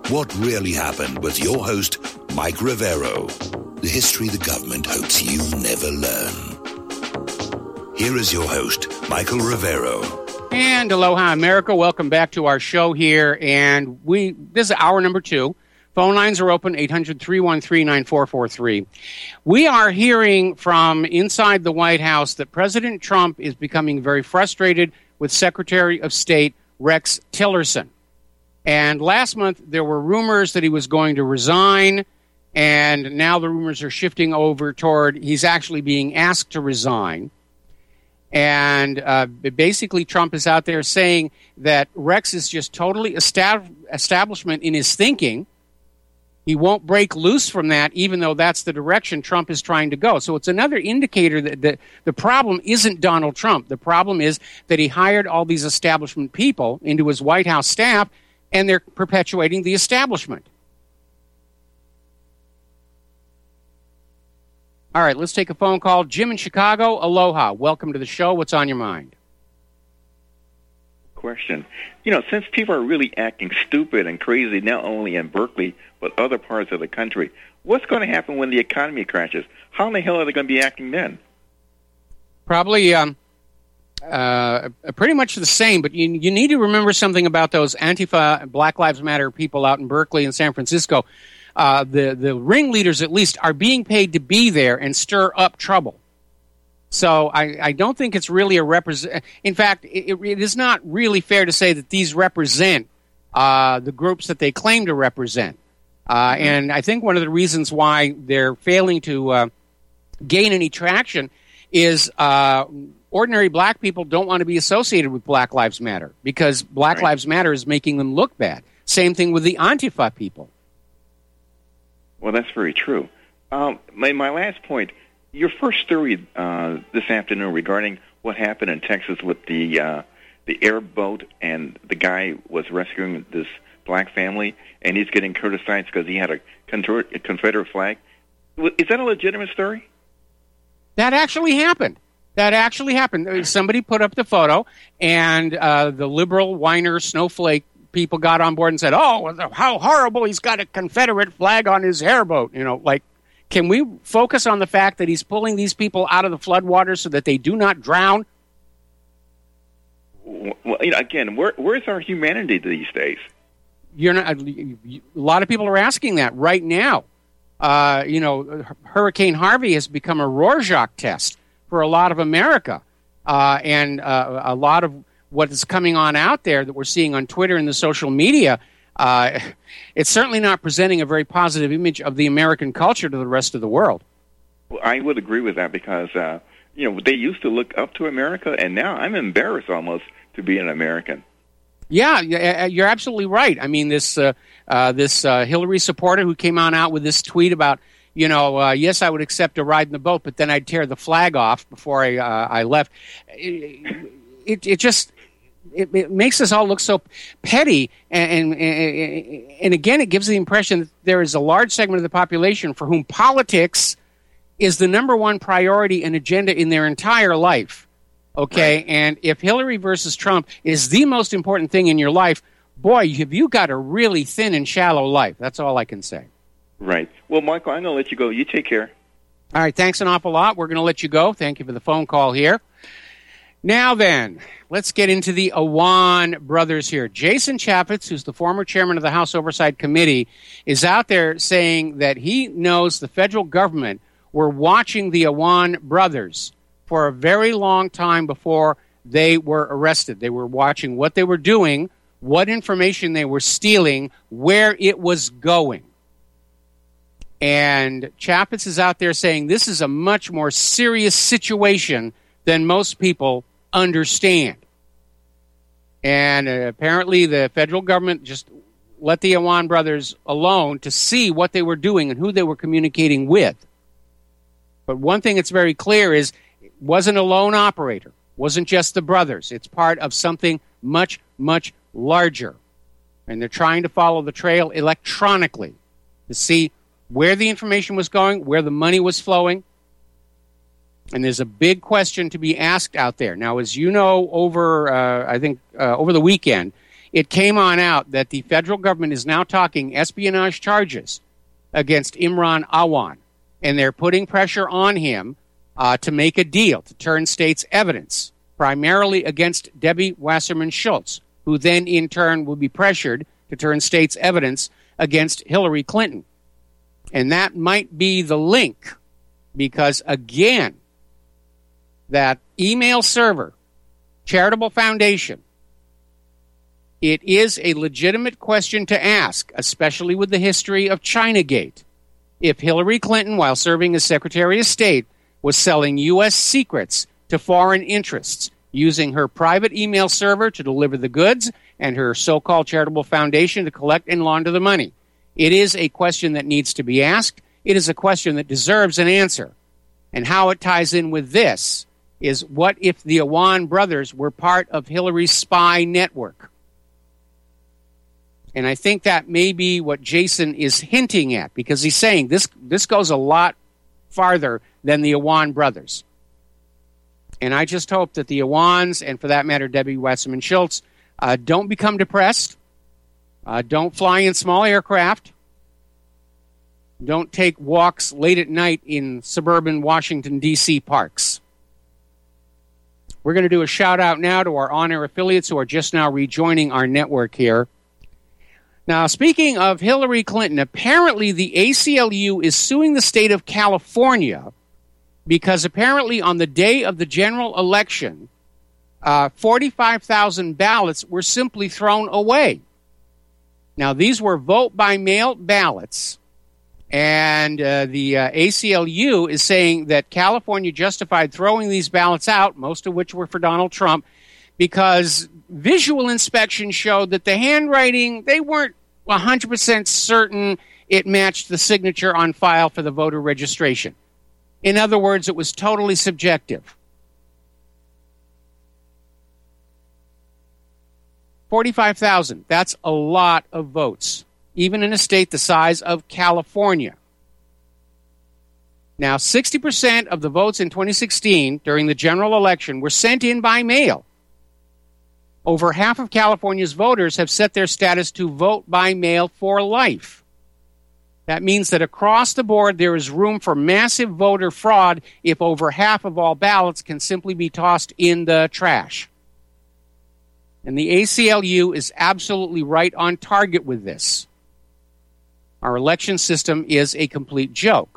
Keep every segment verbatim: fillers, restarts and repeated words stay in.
What really happened with your host, Mike Rivero. The history the government hopes you never learn. Here is your host, Michael Rivero. And aloha, America. Welcome back to our show here. And we this is hour number two. Phone lines are open, eight hundred, three one three, nine four four three. We are hearing from inside the White House that President Trump is becoming very frustrated with Secretary of State Rex Tillerson. And last month, there were rumors that he was going to resign, and now the rumors are shifting over toward he's actually being asked to resign. And uh, basically, Trump is out there saying that Rex is just totally estab- establishment in his thinking. He won't break loose from that, even though that's the direction Trump is trying to go. So it's another indicator that, that the problem isn't Donald Trump. The problem is that he hired all these establishment people into his White House staff, and they're perpetuating the establishment. All right, let's take a phone call. Jim in Chicago, aloha. Welcome to the show. What's on your mind? Question. You know, since people are really acting stupid and crazy, not only in Berkeley, but other parts of the country, what's going to happen when the economy crashes? How in the hell are they going to be acting then? Probably um, uh, pretty much the same, but you, you need to remember something about those Antifa, Black Lives Matter people out in Berkeley and San Francisco. Uh, the, the ringleaders, at least, are being paid to be there and stir up trouble. So I, I don't think it's really a represent. In fact, it, it is not really fair to say that these represent uh, the groups that they claim to represent. Uh, mm-hmm. And I think one of the reasons why they're failing to uh, gain any traction is uh, ordinary black people don't want to be associated with Black Lives Matter because Black right. Lives Matter is making them look bad. Same thing with the Antifa people. Well, that's very true. Um, my, my last point. Your first story uh, this afternoon regarding what happened in Texas with the uh, the airboat and the guy was rescuing this black family and he's getting criticized because he had a Confederate flag. Is that a legitimate story? That actually happened. That actually happened. Somebody put up the photo and uh, the liberal whiner snowflake people got on board and said, "Oh, how horrible! He's got a Confederate flag on his airboat." You know, like. Can we focus on the fact that he's pulling these people out of the floodwaters so that they do not drown? Well, you know, again, where, where's our humanity these days? You're not. A lot of people are asking that right now. Uh, you know, Hurricane Harvey has become a Rorschach test for a lot of America, uh, and uh, a lot of what is coming on out there that we're seeing on Twitter and the social media. Uh, it's certainly not presenting a very positive image of the American culture to the rest of the world. Well, I would agree with that because, uh, you know, they used to look up to America, and now I'm embarrassed almost to be an American. Yeah, you're absolutely right. I mean, this uh, uh, this uh, Hillary supporter who came on out with this tweet about, you know, uh, yes, I would accept a ride in the boat, but then I'd tear the flag off before I uh, I left. It, it, it just... It, it makes us all look so petty, and, and and again, it gives the impression that there is a large segment of the population for whom politics is the number one priority and agenda in their entire life. Okay, right. And if Hillary versus Trump is the most important thing in your life, boy, have you got a really thin and shallow life. That's all I can say. Right. Well, Michael, I'm going to let you go. You take care. All right, thanks an awful lot. We're going to let you go. Thank you for the phone call here. Now then, let's get into the Awan brothers here. Jason Chaffetz, who's the former chairman of the House Oversight Committee, is out there saying that he knows the federal government were watching the Awan brothers for a very long time before they were arrested. They were watching what they were doing, what information they were stealing, where it was going. And Chaffetz is out there saying this is a much more serious situation than most people understand. And uh, apparently the federal government just let the Awan brothers alone to see what they were doing and who they were communicating with. But one thing that's very clear is it wasn't a lone operator, wasn't just the brothers. It's part of something much, much larger. And they're trying to follow the trail electronically to see where the information was going, where the money was flowing. And there's a big question to be asked out there. Now, as you know, over, uh, I think, uh, over the weekend, it came on out that the federal government is now talking espionage charges against Imran Awan, and they're putting pressure on him uh, to make a deal, to turn state's evidence, primarily against Debbie Wasserman Schultz, who then in turn will be pressured to turn state's evidence against Hillary Clinton. And that might be the link, because again, that email server, Charitable Foundation, it is a legitimate question to ask, especially with the history of Chinagate. If Hillary Clinton, while serving as Secretary of State, was selling U S secrets to foreign interests, using her private email server to deliver the goods and her so-called charitable foundation to collect and launder the money, it is a question that needs to be asked. It is a question that deserves an answer. And how it ties in with this is, what if the Awan brothers were part of Hillary's spy network? And I think that may be what Jason is hinting at, because he's saying this this goes a lot farther than the Awan brothers. And I just hope that the Awans, and for that matter, Debbie Wasserman Schultz, uh, don't become depressed. Uh, don't fly in small aircraft. Don't take walks late at night in suburban Washington, D C parks. We're going to do a shout-out now to our on-air affiliates who are just now rejoining our network here. Now, speaking of Hillary Clinton, apparently the A C L U is suing the state of California because apparently on the day of the general election, uh, forty-five thousand ballots were simply thrown away. Now, these were vote-by-mail ballots, and uh, the uh, A C L U is saying that California justified throwing these ballots out, most of which were for Donald Trump, because visual inspection showed that the handwriting, they weren't one hundred percent certain it matched the signature on file for the voter registration. In other words, it was totally subjective. forty-five thousand, that's a lot of votes, even in a state the size of California. Now, sixty percent of the votes in twenty sixteen during the general election were sent in by mail. Over half of California's voters have set their status to vote by mail for life. That means that across the board there is room for massive voter fraud if over half of all ballots can simply be tossed in the trash. And the A C L U is absolutely right on target with this. Our election system is a complete joke.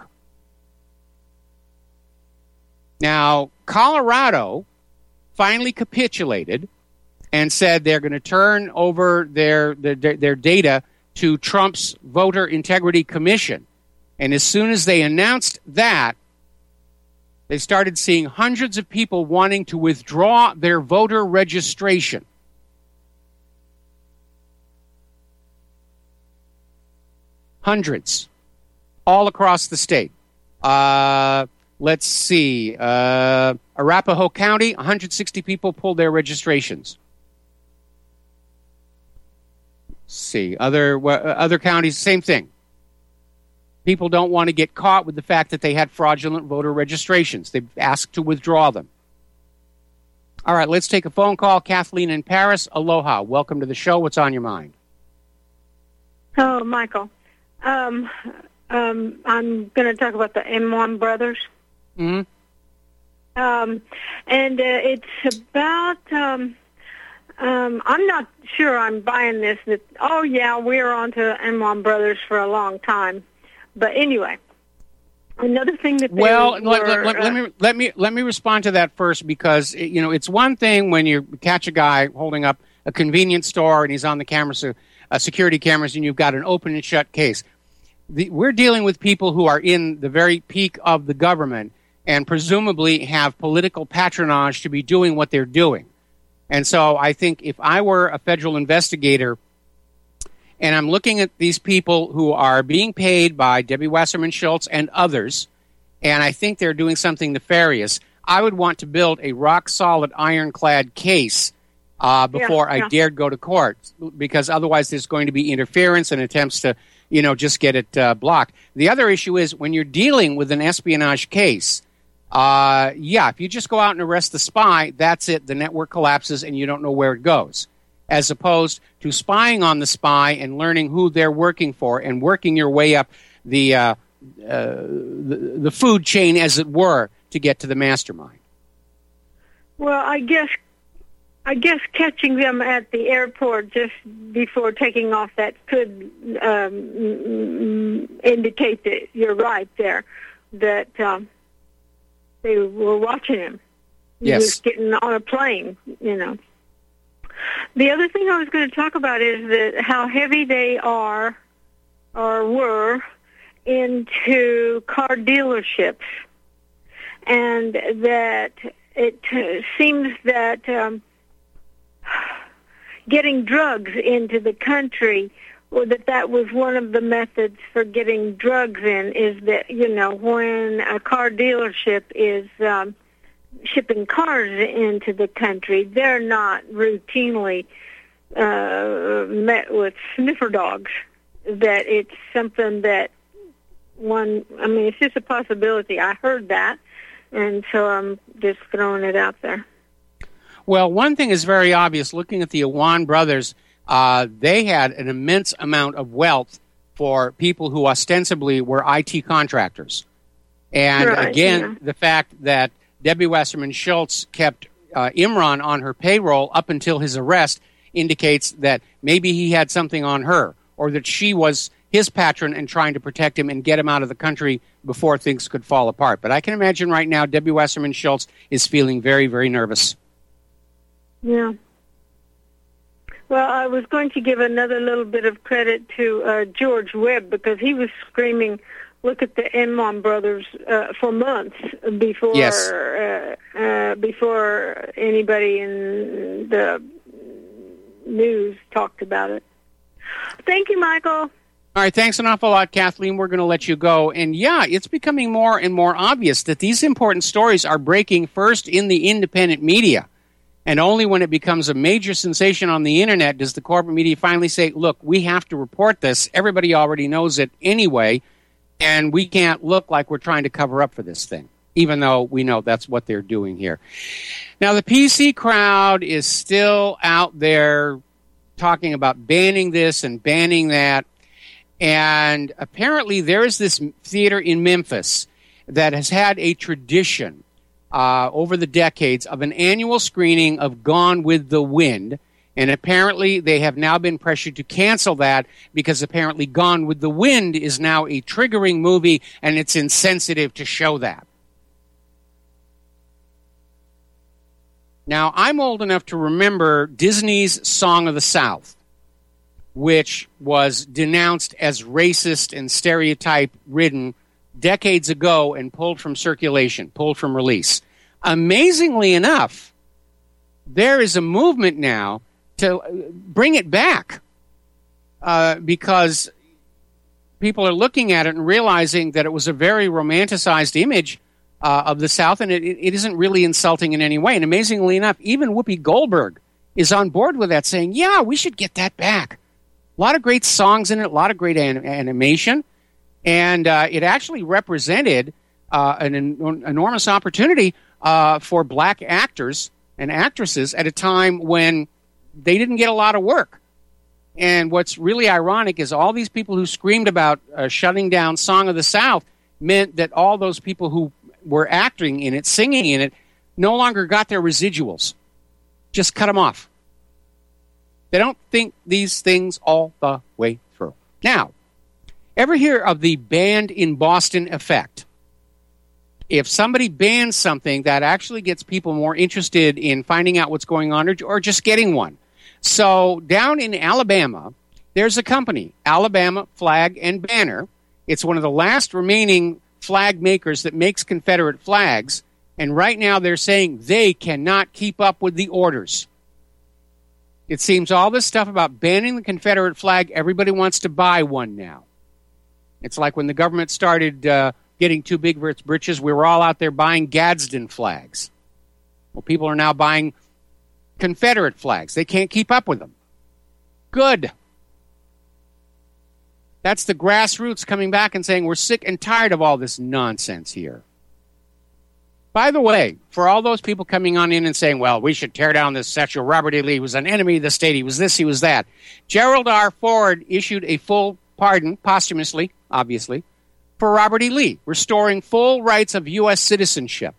Now, Colorado finally capitulated and said they're going to turn over their, their their data to Trump's Voter Integrity Commission. And as soon as they announced that, they started seeing hundreds of people wanting to withdraw their voter registration. Hundreds. All across the state. Uh, let's see. Uh, Arapahoe County, one hundred sixty people pulled their registrations. See, other uh, other counties, same thing. People don't want to get caught with the fact that they had fraudulent voter registrations. They've asked to withdraw them. All right, let's take a phone call. Kathleen in Paris, aloha. Welcome to the show. What's on your mind? Oh, Michael. Um, um, I'm going to talk about the Awan brothers. Mm-hmm. Um, and uh, it's about... Um, Um, I'm not sure I'm buying this. That oh yeah, we're on to Awan brothers for a long time, but anyway, another thing that they well, were, let, let, let, uh, let me let me let me respond to that first, because you know it's one thing when you catch a guy holding up a convenience store and he's on the camera, so, uh, security cameras, and you've got an open and shut case. The, we're dealing with people who are in the very peak of the government and presumably have political patronage to be doing what they're doing. And so I think if I were a federal investigator and I'm looking at these people who are being paid by Debbie Wasserman Schultz and others, and I think they're doing something nefarious, I would want to build a rock-solid, ironclad case uh, before yeah, yeah. I dared go to court, because otherwise there's going to be interference and attempts to, you know, just get it uh, blocked. The other issue is when you're dealing with an espionage case, Uh, yeah, if you just go out and arrest the spy, that's it. The network collapses and you don't know where it goes. as opposed to spying on the spy and learning who they're working for and working your way up the uh, uh, the, the food chain, as it were, to get to the mastermind. Well, I guess I guess catching them at the airport just before taking off, that could um, indicate that you're right there, that um, they were watching him. He yes. was getting on a plane, you know. The other thing I was going to talk about is that how heavy they are or were into car dealerships, and that it uh, seems that um, getting drugs into the country, or that that was one of the methods for getting drugs in, is that, you know, when a car dealership is um, shipping cars into the country, they're not routinely uh, met with sniffer dogs. That it's something that one, I mean, it's just a possibility. I heard that, and so I'm just throwing it out there. Well, one thing is very obvious. Looking at the Awan brothers, uh, they had an immense amount of wealth for people who ostensibly were I T contractors. And right, again, yeah. the fact that Debbie Wasserman Schultz kept uh, Imran on her payroll up until his arrest indicates that maybe he had something on her, or that she was his patron and trying to protect him and get him out of the country before things could fall apart. But I can imagine right now Debbie Wasserman Schultz is feeling very, very nervous. Yeah. Well, I was going to give another little bit of credit to uh, George Webb, because he was screaming, "Look at the Enman brothers," uh, for months before yes. uh, uh, before anybody in the news talked about it. Thank you, Michael. All right, thanks an awful lot, Kathleen. We're going to let you go. And yeah, it's becoming more and more obvious that these important stories are breaking first in the independent media. And only when it becomes a major sensation on the internet does the corporate media finally say, look, we have to report this. Everybody already knows it anyway, and we can't look like we're trying to cover up for this thing, even though we know that's what they're doing here. Now, the P C crowd is still out there talking about banning this and banning that. And apparently there is this theater in Memphis that has had a tradition uh, over the decades of an annual screening of Gone with the Wind. And apparently they have now been pressured to cancel that because apparently Gone with the Wind is now a triggering movie and it's insensitive to show that. Now, I'm old enough to remember Disney's Song of the South, which was denounced as racist and stereotype-ridden decades ago and pulled from circulation, pulled from release. Amazingly enough, there is a movement now to bring it back uh, because people are looking at it and realizing that it was a very romanticized image uh, of the South, and it, it isn't really insulting in any way. And amazingly enough, even Whoopi Goldberg is on board with that, saying, yeah, we should get that back. A lot of great songs in it, a lot of great anim- animation, and uh, it actually represented uh, an en- enormous opportunity uh, for black actors and actresses at a time when they didn't get a lot of work. And what's really ironic is all these people who screamed about uh, shutting down Song of the South meant that all those people who were acting in it, singing in it, no longer got their residuals. Just cut them off. They don't think these things all the way through. Now, ever hear of the banned in Boston effect? If somebody bans something, that actually gets people more interested in finding out what's going on or, or just getting one. So down in Alabama, there's a company, Alabama Flag and Banner. It's one of the last remaining flag makers that makes Confederate flags. And right now they're saying they cannot keep up with the orders. It seems all this stuff about banning the Confederate flag, everybody wants to buy one now. It's like when the government started uh, getting too big for its britches, we were all out there buying Gadsden flags. Well, people are now buying Confederate flags. They can't keep up with them. Good. That's the grassroots coming back and saying we're sick and tired of all this nonsense here. By the way, for all those people coming on in and saying, well, we should tear down this statue, Robert E. Lee, he was an enemy of the state, he was this, he was that. Gerald R. Ford issued a full pardon, posthumously, obviously, for Robert E. Lee, restoring full rights of U S citizenship.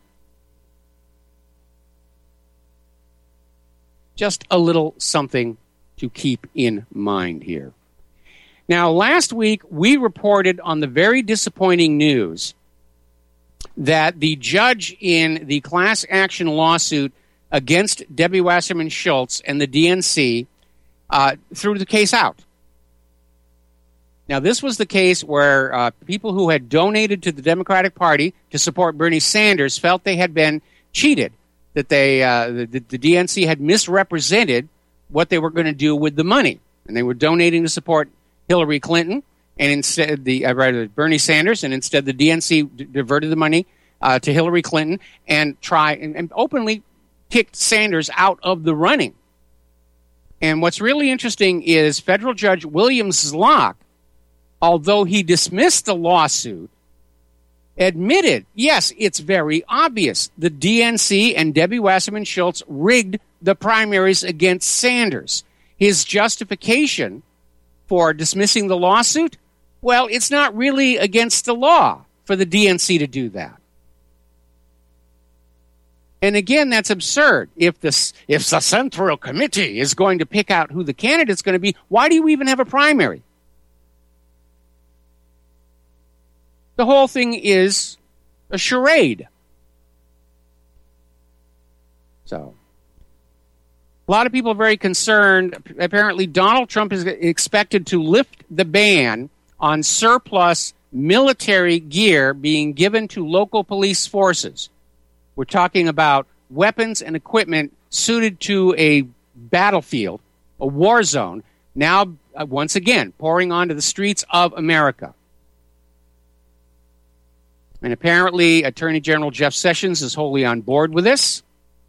Just a little something to keep in mind here. Now, last week, we reported on the very disappointing news that the judge in the class action lawsuit against Debbie Wasserman Schultz and the D N C uh, threw the case out. Now, this was the case where uh, people who had donated to the Democratic Party to support Bernie Sanders felt they had been cheated, that they uh, the, the D N C had misrepresented what they were going to do with the money, and they were donating to support Hillary Clinton and instead the uh, rather Bernie Sanders, and instead the D N C d- diverted the money uh, to Hillary Clinton and try and, and openly kicked Sanders out of the running. And what's really interesting is federal judge William Zlock, although he dismissed the lawsuit, admitted, yes, it's very obvious. The D N C and Debbie Wasserman Schultz rigged the primaries against Sanders. His justification for dismissing the lawsuit, well, it's not really against the law for the D N C to do that. And again, that's absurd. If the, if the Central Committee is going to pick out who the candidate's going to be, why do you even have a primary? The whole thing is a charade. So, a lot of people are very concerned. Apparently, Donald Trump is expected to lift the ban on surplus military gear being given to local police forces. We're talking about weapons and equipment suited to a battlefield, a war zone, now, uh, once again, pouring onto the streets of America. And apparently, Attorney General Jeff Sessions is wholly on board with this.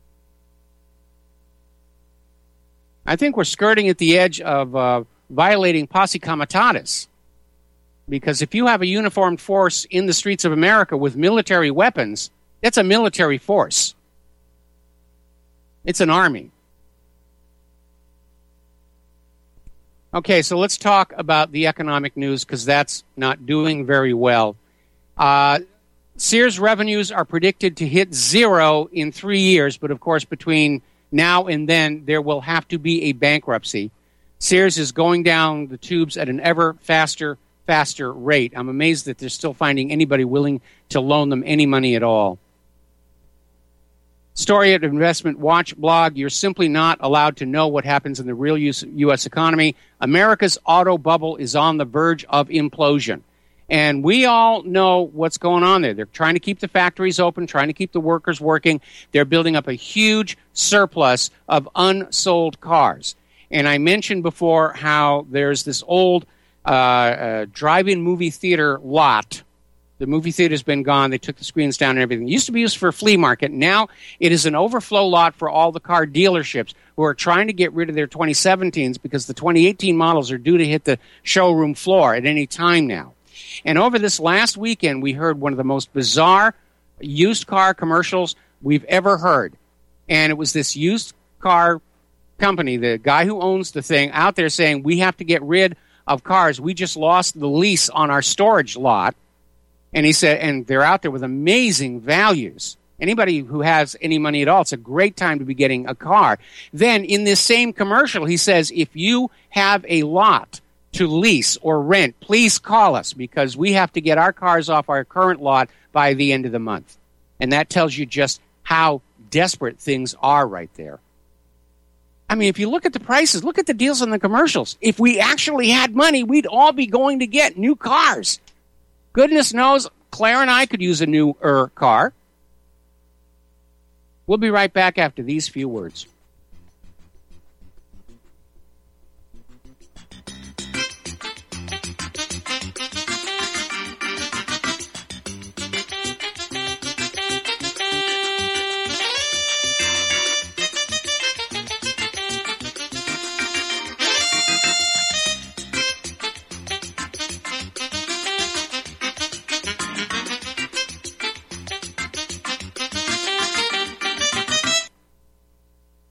I think we're skirting at the edge of uh, violating posse comitatus. Because if you have a uniformed force in the streets of America with military weapons, that's a military force. It's an army. Okay, so let's talk about the economic news, because that's not doing very well. Uh, Sears revenues are predicted to hit zero in three years, but of course between now and then there will have to be a bankruptcy. Sears is going down the tubes at an ever faster, faster rate. I'm amazed that they're still finding anybody willing to loan them any money at all. Story at Investment Watch blog, you're simply not allowed to know what happens in the real U S economy. America's auto bubble is on the verge of implosion. And we all know what's going on there. They're trying to keep the factories open, trying to keep the workers working. They're building up a huge surplus of unsold cars. And I mentioned before how there's this old uh, uh, drive-in movie theater lot. The movie theater's been gone. They took the screens down and everything. It used to be used for a flea market. Now it is an overflow lot for all the car dealerships who are trying to get rid of their twenty seventeens because the twenty eighteen models are due to hit the showroom floor at any time now. And over this last weekend, we heard one of the most bizarre used car commercials we've ever heard. And it was this used car company, the guy who owns the thing, out there saying, we have to get rid of cars. We just lost the lease on our storage lot. And he said, and they're out there with amazing values. Anybody who has any money at all, it's a great time to be getting a car. Then in this same commercial, he says, if you have a lot to lease or rent, please call us because we have to get our cars off our current lot by the end of the month. And that tells you just how desperate things are right there. I mean, if you look at the prices, look at the deals on the commercials. If we actually had money, we'd all be going to get new cars. Goodness knows, Claire and I could use a newer car. We'll be right back after these few words.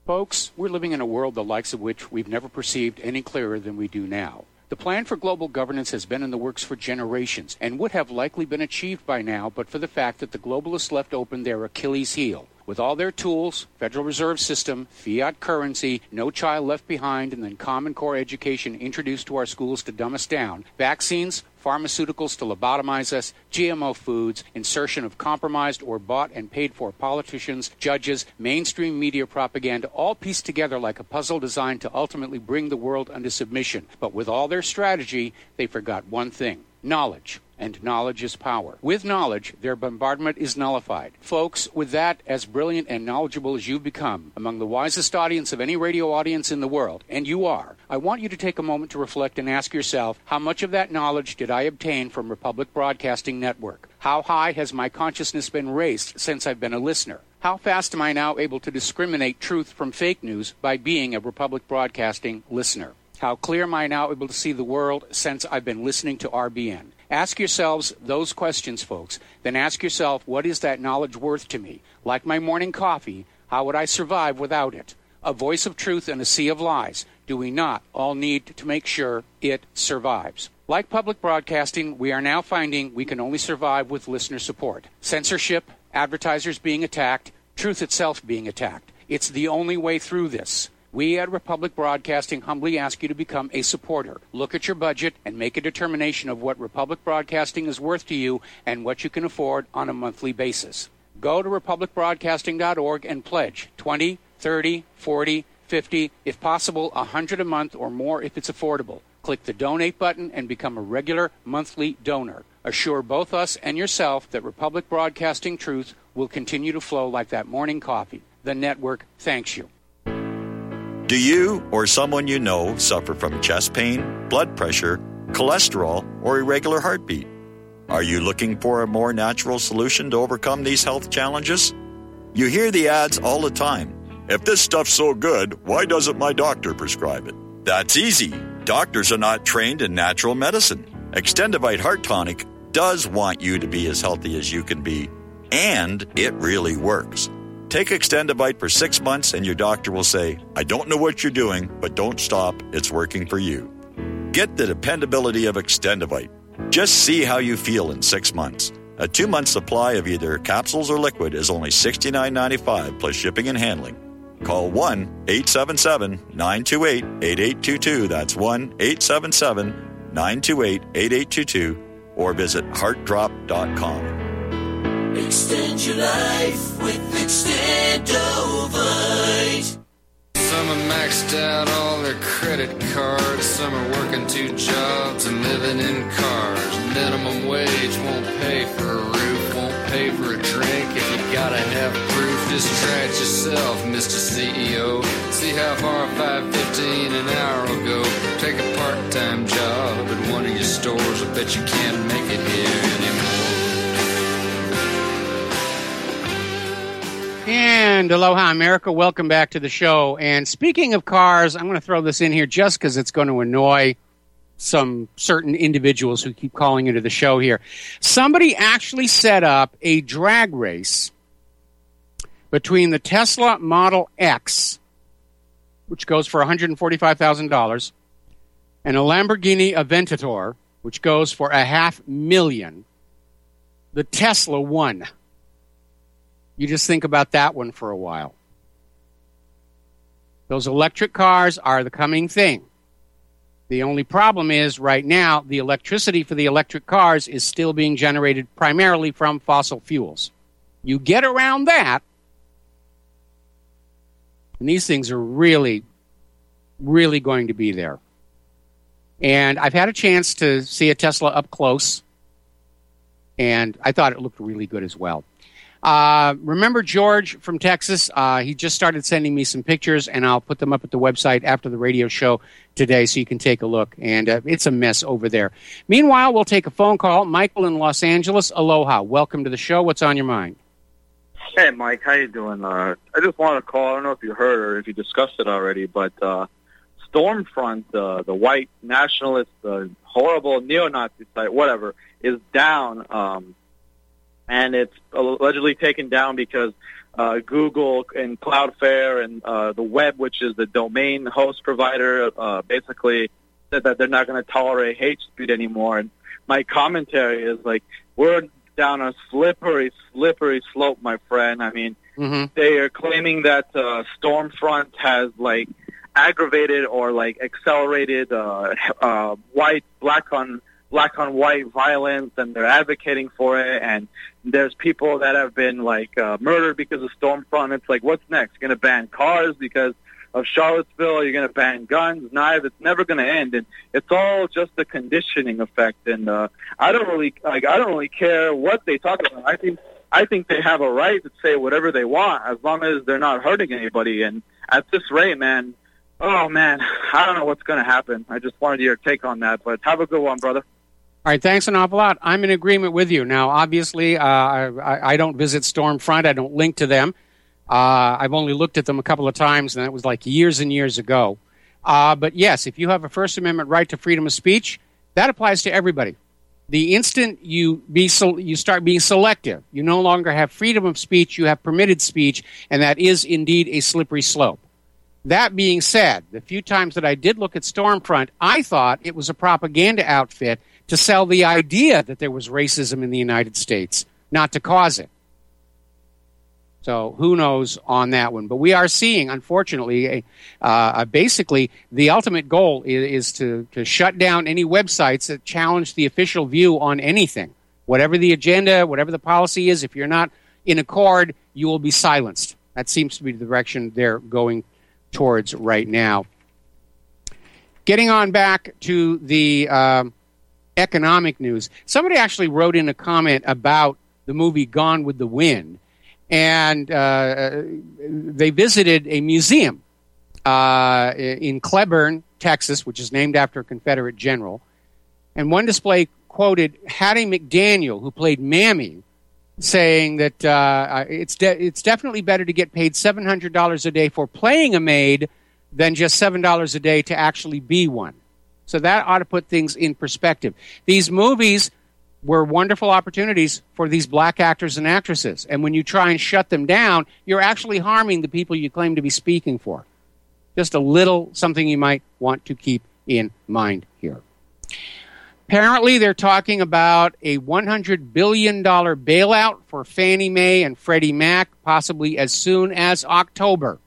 Folks, we're living in a world the likes of which we've never perceived any clearer than we do now. The plan for global governance has been in the works for generations and would have likely been achieved by now but for the fact that the globalists left open their Achilles heel. With all their tools, Federal Reserve System, fiat currency, no child left behind, and then Common Core education introduced to our schools to dumb us down, vaccines, pharmaceuticals to lobotomize us, G M O foods, insertion of compromised or bought and paid for politicians, judges, mainstream media propaganda, all pieced together like a puzzle designed to ultimately bring the world under submission. But with all their strategy, they forgot one thing: knowledge. And knowledge is power. With knowledge, their bombardment is nullified. Folks, with that, as brilliant and knowledgeable as you've become, among the wisest audience of any radio audience in the world, and you are, I want you to take a moment to reflect and ask yourself, how much of that knowledge did I obtain from Republic Broadcasting Network? How high has my consciousness been raised since I've been a listener? How fast am I now able to discriminate truth from fake news by being a Republic Broadcasting listener? How clear am I now able to see the world since I've been listening to R B N? Ask yourselves those questions, folks. Then ask yourself, what is that knowledge worth to me? Like my morning coffee, how would I survive without it? A voice of truth in a sea of lies. Do we not all need to make sure it survives? Like public broadcasting, we are now finding we can only survive with listener support. Censorship, advertisers being attacked, truth itself being attacked. It's the only way through this. We at Republic Broadcasting humbly ask you to become a supporter. Look at your budget and make a determination of what Republic Broadcasting is worth to you and what you can afford on a monthly basis. Go to republic broadcasting dot org and pledge twenty, thirty, forty, fifty, if possible one hundred a month or more if it's affordable. Click the donate button and become a regular monthly donor. Assure both us and yourself that Republic Broadcasting truth will continue to flow like that morning coffee. The network thanks you. Do you or someone you know suffer from chest pain, blood pressure, cholesterol, or irregular heartbeat? Are you looking for a more natural solution to overcome these health challenges? You hear the ads all the time. If this stuff's so good, why doesn't my doctor prescribe it? That's easy. Doctors are not trained in natural medicine. Extendivite Heart Tonic does want you to be as healthy as you can be, and it really works. Take Extendivite for six months and your doctor will say, I don't know what you're doing, but don't stop. It's working for you. Get the dependability of Extendivite. Just see how you feel in six months. A two-month supply of either capsules or liquid is only sixty-nine ninety-five plus shipping and handling. Call one eight seven seven, nine two eight, eight eight two two. That's one eight seven seven, nine two eight, eight eight two two or visit heart drop dot com. Extend your life with Extendovite. Some are maxed out all their credit cards. Some are working two jobs and living in cars. Minimum wage won't pay for a roof, won't pay for a drink. If you gotta have proof, just try it yourself, Mister C E O. See how far five fifteen an hour will go. Take a part-time job at one of your stores. I bet you can't make it here anymore. And aloha, America. Welcome back to the show. And speaking of cars, I'm going to throw this in here just because it's going to annoy some certain individuals who keep calling into the show here. Somebody actually set up a drag race between the Tesla Model X, which goes for one hundred forty-five thousand dollars, and a Lamborghini Aventador, which goes for a half million. The Tesla won. You just think about that one for a while. Those electric cars are the coming thing. The only problem is, right now, the electricity for the electric cars is still being generated primarily from fossil fuels. You get around that, and these things are really, really going to be there. And I've had a chance to see a Tesla up close, and I thought it looked really good as well. Uh, remember George from Texas? Uh, he just started sending me some pictures, and I'll put them up at the website after the radio show today so you can take a look. And uh, it's a mess over there. Meanwhile, we'll take a phone call. Michael in Los Angeles, aloha. Welcome to the show. What's on your mind? Hey, Mike. How you doing? Uh, I just want to call. I don't know if you heard or if you discussed it already, but uh, Stormfront, uh, the white nationalist, uh, horrible neo-Nazi site, whatever, is down. Um And it's allegedly taken down because uh, Google and Cloudflare and uh, the web, which is the domain host provider, uh, basically said that they're not going to tolerate hate speech anymore. And my commentary is like, we're down a slippery, slippery slope, my friend. I mean, mm-hmm. they are claiming that uh, Stormfront has, like, aggravated or, like, accelerated uh, uh, white, black on black on white violence, and they're advocating for it. And there's people that have been, like, uh, murdered because of Stormfront. It's like, what's next? You're going to ban cars because of Charlottesville? You're going to ban guns, knives? It's never going to end. And it's all just a conditioning effect. And uh, I don't really, like, I don't really care what they talk about. I think, I think they have a right to say whatever they want as long as they're not hurting anybody. And at this rate, man, oh man, I don't know what's going to happen. I just wanted your take on that. But have a good one, brother. All right, thanks an awful lot. I'm in agreement with you. Now, obviously, uh, I, I don't visit Stormfront. I don't link to them. Uh, I've only looked at them a couple of times, and that was like years and years ago. Uh, but yes, if you have a First Amendment right to freedom of speech, that applies to everybody. The instant you be so, you start being selective, you no longer have freedom of speech, you have permitted speech, and that is indeed a slippery slope. That being said, the few times that I did look at Stormfront, I thought it was a propaganda outfit to sell the idea that there was racism in the United States, not to cause it. So who knows on that one. But we are seeing, unfortunately, a, uh, basically the ultimate goal is, is to, to shut down any websites that challenge the official view on anything. Whatever the agenda, whatever the policy is, if you're not in accord, you will be silenced. That seems to be the direction they're going towards right now. Getting on back to the um, economic news, somebody actually wrote in a comment about the movie Gone with the Wind, and uh, they visited a museum uh, in Cleburne, Texas, which is named after a Confederate general, and one display quoted Hattie McDaniel, who played Mammy, saying that uh, it's de- it's definitely better to get paid seven hundred dollars a day for playing a maid than just seven dollars a day to actually be one. So that ought to put things in perspective. These movies were wonderful opportunities for these black actors and actresses. And when you try and shut them down, you're actually harming the people you claim to be speaking for. Just a little something you might want to keep in mind here. Apparently, they're talking about a one hundred billion dollars bailout for Fannie Mae and Freddie Mac, possibly as soon as October.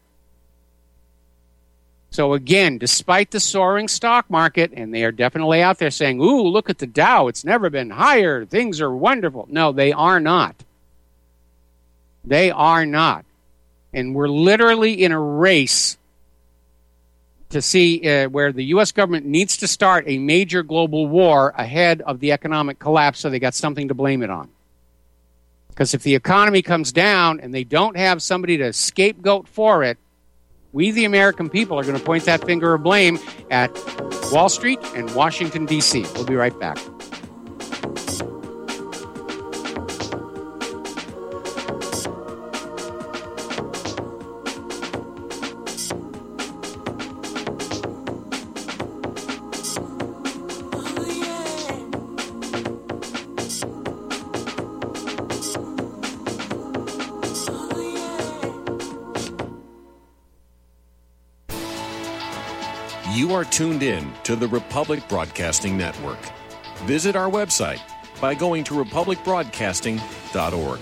So again, despite the soaring stock market, and they are definitely out there saying, ooh, look at the Dow, it's never been higher, things are wonderful. No, they are not. They are not. And we're literally in a race to see uh, where the U S government needs to start a major global war ahead of the economic collapse so they got something to blame it on. Because if the economy comes down and they don't have somebody to scapegoat for it, we, the American people, are going to point that finger of blame at Wall Street and Washington, D C We'll be right back. You are tuned in to the Republic Broadcasting Network. Visit our website by going to republic broadcasting dot org.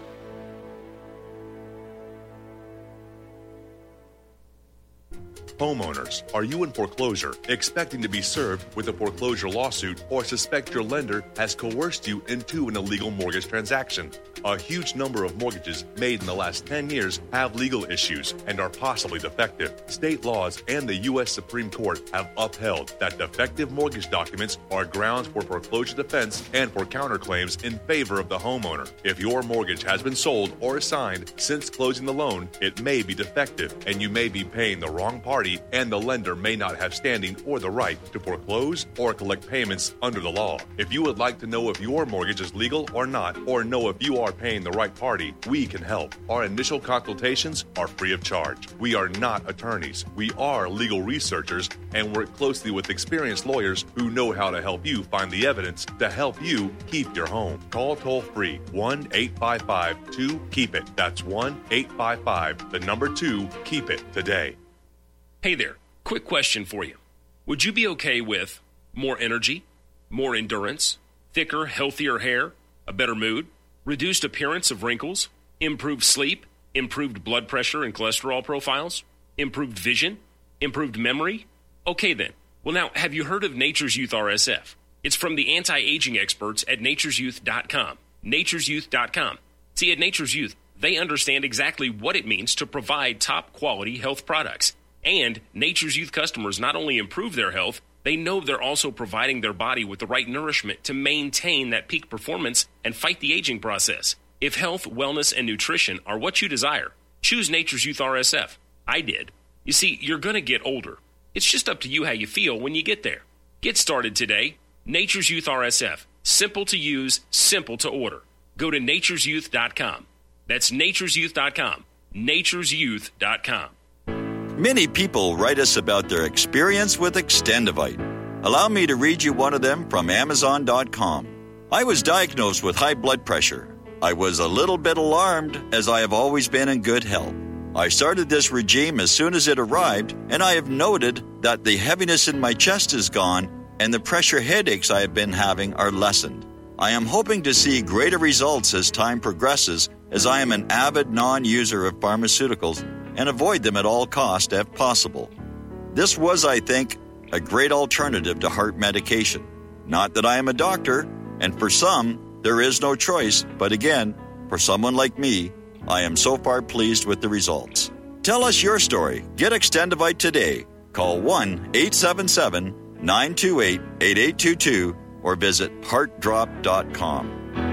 Homeowners, are you in foreclosure, expecting to be served with a foreclosure lawsuit, or suspect your lender has coerced you into an illegal mortgage transaction? A huge number of mortgages made in the last ten years have legal issues and are possibly defective. State laws and the U S Supreme Court have upheld that defective mortgage documents are grounds for foreclosure defense and for counterclaims in favor of the homeowner. If your mortgage has been sold or assigned since closing the loan, it may be defective and you may be paying the wrong party, and the lender may not have standing or the right to foreclose or collect payments under the law. If you would like to know if your mortgage is legal or not, or know if you are paying the right party, we can help. Our initial consultations are free of charge. We are not attorneys. We are legal researchers and work closely with experienced lawyers who know how to help you find the evidence to help you keep your home. Call toll-free one eight five five two keep it. That's one eight five five, the number two, keep it today. Hey there, quick question for you. Would you be okay with more energy, more endurance, thicker, healthier hair, a better mood, reduced appearance of wrinkles, improved sleep, improved blood pressure and cholesterol profiles, improved vision, improved memory? Okay then. Well now, have you heard of Nature's Youth R S F? It's from the anti-aging experts at natures youth dot com. natures youth dot com. See, at Nature's Youth, they understand exactly what it means to provide top-quality health products. And Nature's Youth customers not only improve their health, they know they're also providing their body with the right nourishment to maintain that peak performance and fight the aging process. If health, wellness, and nutrition are what you desire, choose Nature's Youth R S F. I did. You see, you're going to get older. It's just up to you how you feel when you get there. Get started today. Nature's Youth R S F. Simple to use, simple to order. Go to natures youth dot com. That's natures youth dot com. natures youth dot com. Many people write us about their experience with Extendivite. Allow me to read you one of them from amazon dot com. I was diagnosed with high blood pressure. I was a little bit alarmed as I have always been in good health. I started this regime as soon as it arrived, and I have noted that the heaviness in my chest is gone and the pressure headaches I have been having are lessened. I am hoping to see greater results as time progresses, as I am an avid non-user of pharmaceuticals and avoid them at all costs if possible. This was, I think, a great alternative to heart medication. Not that I am a doctor, and for some, there is no choice, but again, for someone like me, I am so far pleased with the results. Tell us your story. Get Extendivite today. Call one eight seven seven, nine two eight, eight eight two two or visit heart drop dot com.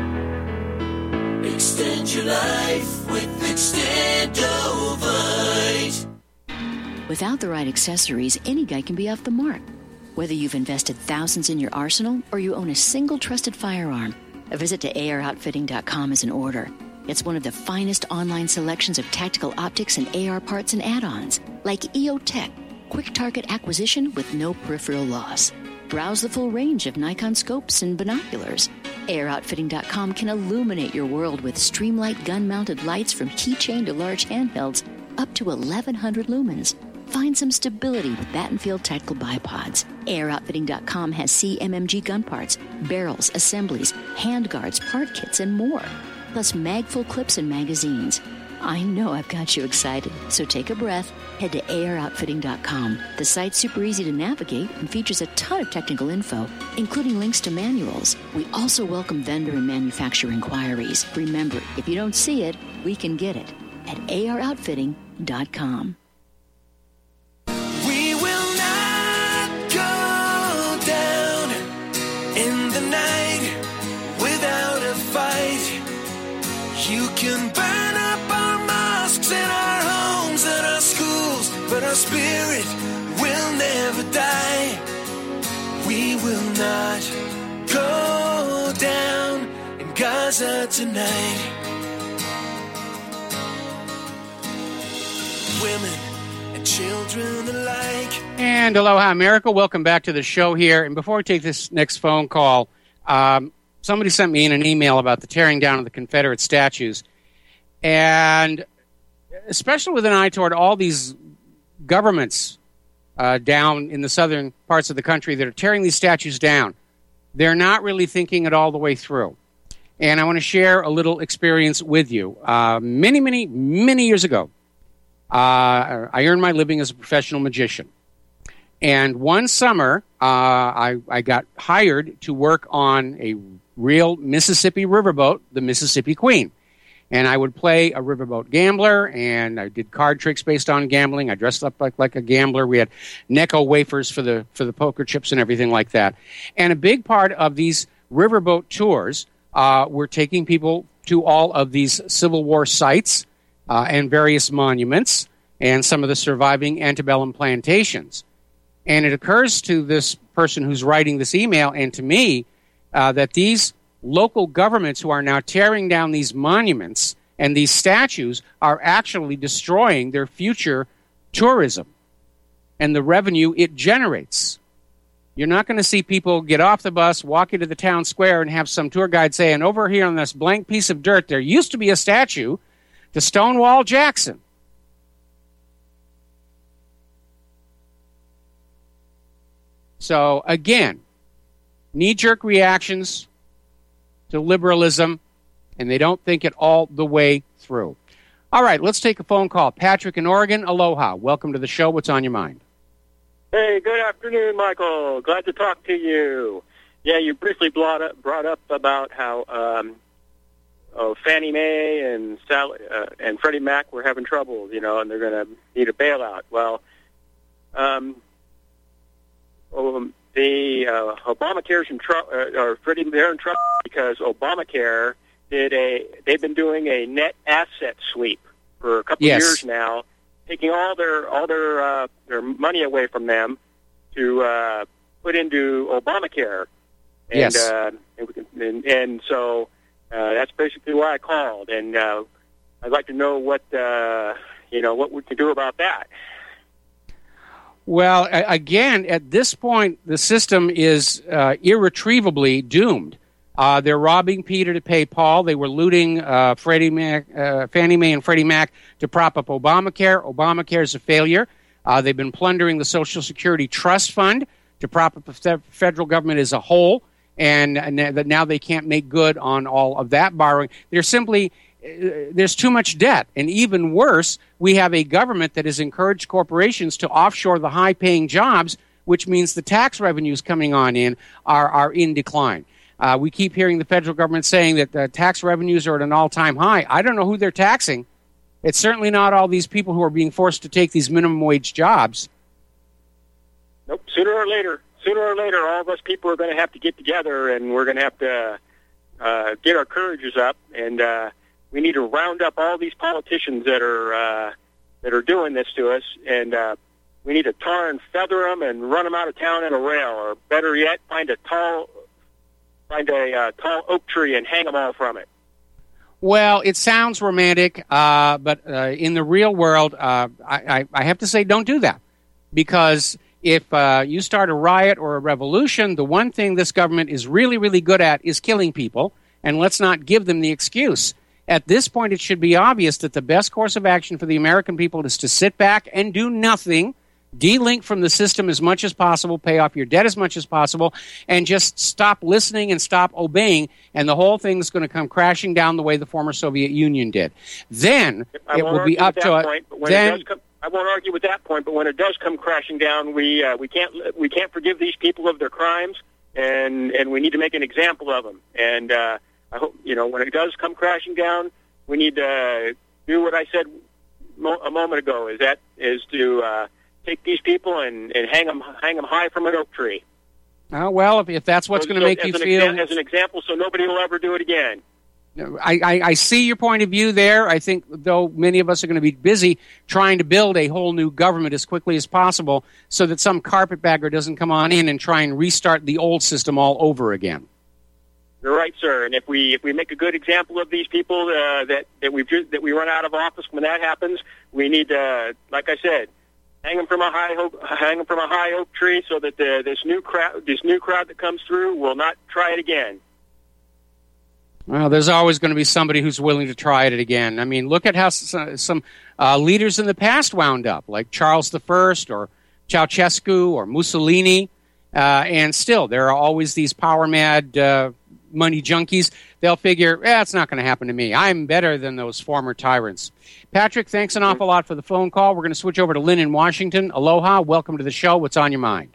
Extend your life with Extendovite. Without the right accessories, any guy can be off the mark. Whether you've invested thousands in your arsenal or you own a single trusted firearm, a visit to A R outfitting dot com is in order. It's one of the finest online selections of tactical optics and A R parts and add-ons, like E O Tech, quick target acquisition with no peripheral loss. Browse the full range of Nikon scopes and binoculars. A R outfitting dot com can illuminate your world with Streamlight gun-mounted lights from keychain to large handhelds up to eleven hundred lumens. Find some stability with Battenfield tactical bipods. A R outfitting dot com has C M M G gun parts, barrels, assemblies, handguards, part kits, and more. Plus mag-full clips and magazines. I know I've got you excited, so take a breath. Head to A R outfitting dot com. The site's super easy to navigate and features a ton of technical info, including links to manuals. We also welcome vendor and manufacturer inquiries. Remember, if you don't see it, we can get it at A R outfitting dot com. We will not go down in the night without a fight. You can burn up our mosques and our homes and our schools, but our spirit will never die. We will not go down in Gaza tonight. Women and children alike. And aloha, America. Welcome back to the show here. And before we take this next phone call, um, somebody sent me in an email about the tearing down of the Confederate statues. And especially with an eye toward all these governments uh, down in the southern parts of the country that are tearing these statues down, they're not really thinking it all the way through. And I want to share a little experience with you. Uh, many, many, many years ago, uh, I earned my living as a professional magician. And one summer, uh, I, I got hired to work on a real Mississippi riverboat, the Mississippi Queen. And I would play a riverboat gambler, and I did card tricks based on gambling. I dressed up like, like a gambler. We had Necco wafers for the for the poker chips and everything like that. And a big part of these riverboat tours uh, were taking people to all of these Civil War sites uh, and various monuments and some of the surviving antebellum plantations. And it occurs to this person who's writing this email and to me uh, that these local governments who are now tearing down these monuments and these statues are actually destroying their future tourism and the revenue it generates. You're not going to see people get off the bus, walk into the town square, and have some tour guide say, and over here on this blank piece of dirt, there used to be a statue to Stonewall Jackson. So, again, knee-jerk reactions to liberalism, and they don't think it all the way through. All right, let's take a phone call. Patrick in Oregon, aloha. Welcome to the show. What's on your mind? Hey, good afternoon, Michael. Glad to talk to you. Yeah, you briefly brought up, brought up about how um, oh, Fannie Mae and Sally, uh, and Freddie Mac were having trouble, you know, and they're going to need a bailout. Well, um, um, the uh, Obamacare's in trouble, uh, or Freddie, they're in trouble because Obamacare did a. They've been doing a net asset sweep for a couple yes. of years now, taking all their all their uh, their money away from them to uh, put into Obamacare. And, yes. Uh, and, we can, and, and so uh, that's basically why I called, and uh, I'd like to know what uh, you know what we can do about that. Well, again, at this point, the system is uh, irretrievably doomed. Uh, they're robbing Peter to pay Paul. They were looting uh, Freddie Mac, uh, Fannie Mae and Freddie Mac to prop up Obamacare. Obamacare is a failure. Uh, they've been plundering the Social Security Trust Fund to prop up the federal government as a whole, and, and now they can't make good on all of that borrowing. They're simply uh, there's too much debt, and even worse, we have a government that has encouraged corporations to offshore the high-paying jobs, which means the tax revenues coming on in are are in decline. Uh, we keep hearing the federal government saying that the tax revenues are at an all-time high. I don't know who they're taxing. It's certainly not all these people who are being forced to take these minimum wage jobs. Nope. Sooner or later, sooner or later, all of us people are going to have to get together, and we're going to have to uh, get our courages up, and uh, we need to round up all these politicians that are uh, that are doing this to us, and uh, we need to tar and feather them and run them out of town in a rail, or better yet, find a tall find a uh, tall oak tree and hang them all from it. Well, it sounds romantic, uh, but uh, in the real world, uh, I, I, I have to say don't do that. Because if uh, you start a riot or a revolution, the one thing this government is really, really good at is killing people, and let's not give them the excuse. At this point, it should be obvious that the best course of action for the American people is to sit back and do nothing, de-link from the system as much as possible, pay off your debt as much as possible, and just stop listening and stop obeying, and the whole thing is going to come crashing down the way the former Soviet Union did. Then I it will be up to us. then. I won't argue with that point, but when it does come crashing down, we uh, we can't we can't forgive these people of their crimes, and and we need to make an example of them. And uh, I hope you know when it does come crashing down, we need to do what I said mo- a moment ago. Is that is to uh, take these people and, and hang them hang them high from an oak tree. Oh, well, if, if that's what's so, going to so make you an feel... Exa- as an example, so nobody will ever do it again. I, I, I see your point of view there. I think, though, many of us are going to be busy trying to build a whole new government as quickly as possible so that some carpetbagger doesn't come on in and try and restart the old system all over again. You're right, sir. And if we if we make a good example of these people uh, that that we that we run out of office when that happens, we need to, like I said, hang them from a high oak, hang them from a high oak tree, so that the, this new crowd this new crowd that comes through will not try it again. Well, there's always going to be somebody who's willing to try it again. I mean, look at how some uh, leaders in the past wound up, like Charles the First or Ceausescu or Mussolini, uh, and still there are always these power-mad uh, money junkies. They'll figure, eh, it's not going to happen to me. I'm better than those former tyrants. Patrick, thanks an awful lot for the phone call. We're going to switch over to Lynn in Washington. Aloha, welcome to the show. What's on your mind?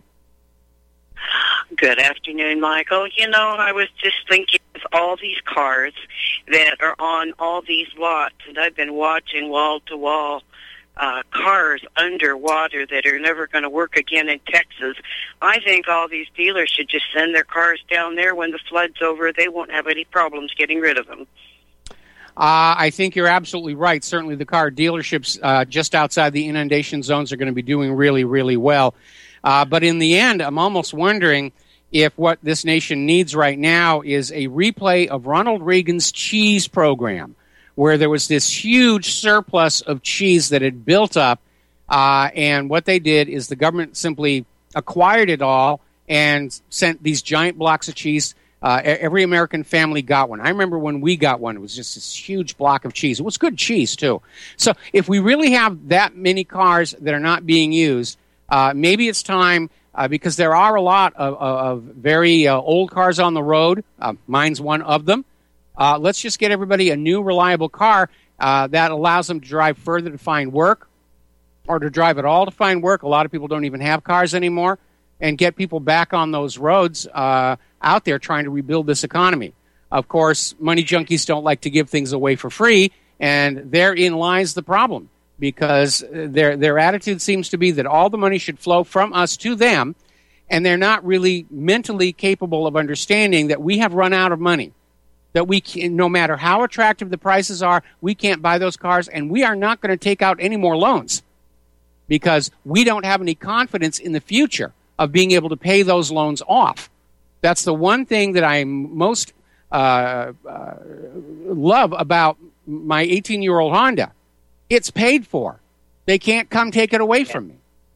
Good afternoon, Michael. You know, I was just thinking of all these cars that are on all these lots, and I've been watching wall-to-wall uh, cars underwater that are never going to work again in Texas. I think all these dealers should just send their cars down there. When the flood's over, they won't have any problems getting rid of them. Uh, I think you're absolutely right. Certainly the car dealerships uh, just outside the inundation zones are going to be doing really, really well. Uh, but in the end, I'm almost wondering if what this nation needs right now is a replay of Ronald Reagan's cheese program, where there was this huge surplus of cheese that had built up, uh, and what they did is the government simply acquired it all and sent these giant blocks of cheese. Uh, every American family got one. I remember when we got one, it was just this huge block of cheese. It was good cheese, too. So if we really have that many cars that are not being used, uh, maybe it's time, uh, because there are a lot of, of very uh, old cars on the road. Uh, mine's one of them. Uh, let's just get everybody a new, reliable car uh, that allows them to drive further to find work, or to drive at all to find work. A lot of people don't even have cars anymore, and get people back on those roads uh, out there trying to rebuild this economy. Of course, money junkies don't like to give things away for free, and therein lies the problem, because their their attitude seems to be that all the money should flow from us to them, and they're not really mentally capable of understanding that we have run out of money, that we can, no matter how attractive the prices are, we can't buy those cars, and we are not going to take out any more loans because we don't have any confidence in the future of being able to pay those loans off. That's the one thing that I most uh, uh, love about my eighteen-year-old Honda. It's paid for. They can't come take it away from me.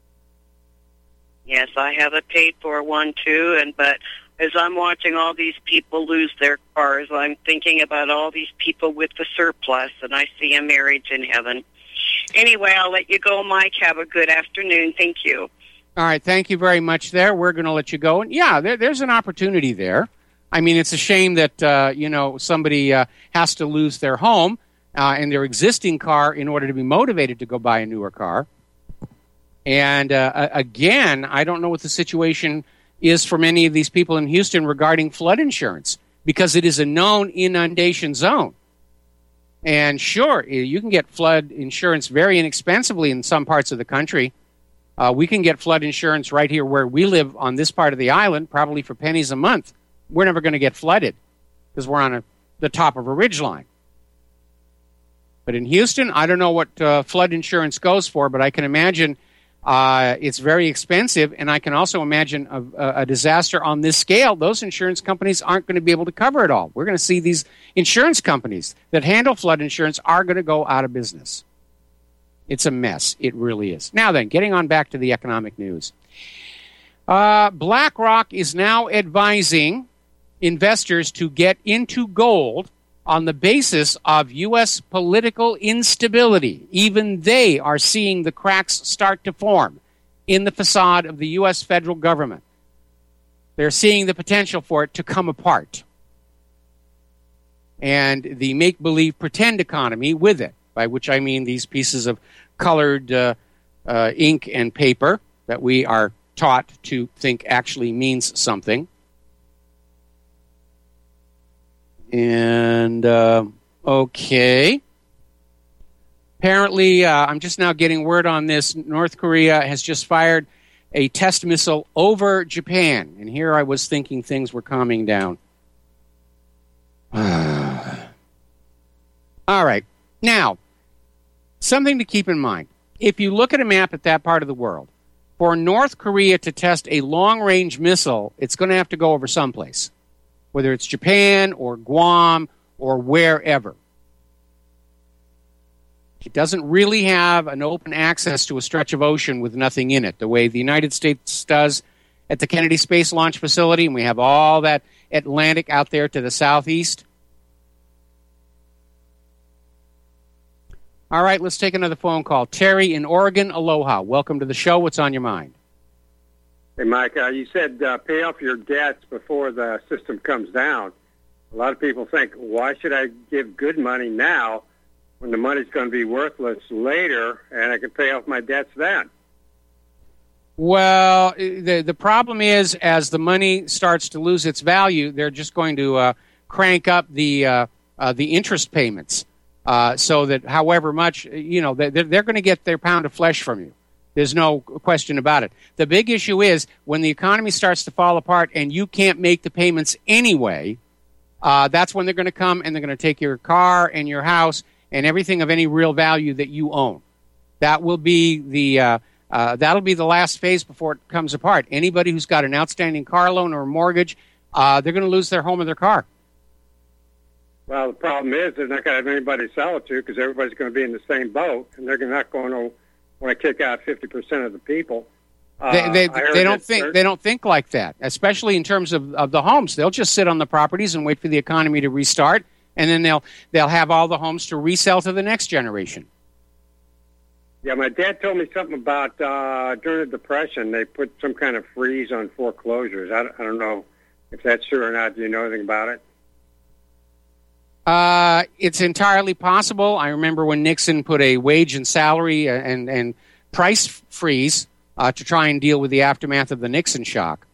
Yes, I have a paid-for one, too, and but as I'm watching all these people lose their cars, I'm thinking about all these people with the surplus, and I see a marriage in heaven. Anyway, I'll let you go, Mike. Have a good afternoon. Thank you. All right, thank you very much there. We're going to let you go. And yeah, there, there's an opportunity there. I mean, it's a shame that, uh, you know, somebody uh, has to lose their home uh, and their existing car in order to be motivated to go buy a newer car. And uh, again, I don't know what the situation is for many of these people in Houston regarding flood insurance, because it is a known inundation zone. And sure, you can get flood insurance very inexpensively in some parts of the country. Uh, we can get flood insurance right here where we live on this part of the island, probably for pennies a month. We're never going to get flooded because we're on a, the top of a ridgeline. But in Houston, I don't know what uh, flood insurance goes for, but I can imagine uh, it's very expensive, and I can also imagine a, a disaster on this scale. Those insurance companies aren't going to be able to cover it all. We're going to see these insurance companies that handle flood insurance are going to go out of business. It's a mess. It really is. Now then, getting on back to the economic news. Uh, BlackRock is now advising investors to get into gold on the basis of U S political instability. Even they are seeing the cracks start to form in the facade of the U S federal government. They're seeing the potential for it to come apart. And the make-believe pretend economy with it, by which I mean these pieces of colored uh, uh, ink and paper that we are taught to think actually means something. And, uh, okay. Apparently, uh, I'm just now getting word on this. North Korea has just fired a test missile over Japan. And here I was thinking things were calming down. All right. Now, something to keep in mind. If you look at a map at that part of the world, for North Korea to test a long-range missile, it's going to have to go over someplace, whether it's Japan or Guam or wherever. It doesn't really have an open access to a stretch of ocean with nothing in it, the way the United States does at the Kennedy Space Launch Facility, and we have all that Atlantic out there to the southeast. All right, let's take another phone call. Terry in Oregon, aloha. Welcome to the show. What's on your mind? Hey, Mike, uh, you said uh, pay off your debts before the system comes down. A lot of people think, why should I give good money now when the money's going to be worthless later and I can pay off my debts then? Well, the the problem is, as the money starts to lose its value, they're just going to uh, crank up the uh, uh, the interest payments uh, so that however much, you know, they're, they're going to get their pound of flesh from you. There's no question about it. The big issue is when the economy starts to fall apart and you can't make the payments anyway, uh, that's when they're going to come and they're going to take your car and your house and everything of any real value that you own. That will be the uh, Uh, that'll be the last phase before it comes apart. Anybody who's got an outstanding car loan or a mortgage, uh, they're going to lose their home or their car. Well, the problem is they're not going to have anybody to sell it to because everybody's going to be in the same boat, and they're not going to want to kick out fifty percent of the people. Uh, they they, they don't think certain... they don't think like that, especially in terms of, of the homes. They'll just sit on the properties and wait for the economy to restart, and then they'll they'll have all the homes to resell to the next generation. Yeah, my dad told me something about uh, during the Depression they put some kind of freeze on foreclosures. I, I don't know if that's true or not. Do you know anything about it? Uh, it's entirely possible. I remember when Nixon put a wage and salary and, and price freeze uh, to try and deal with the aftermath of the Nixon shock.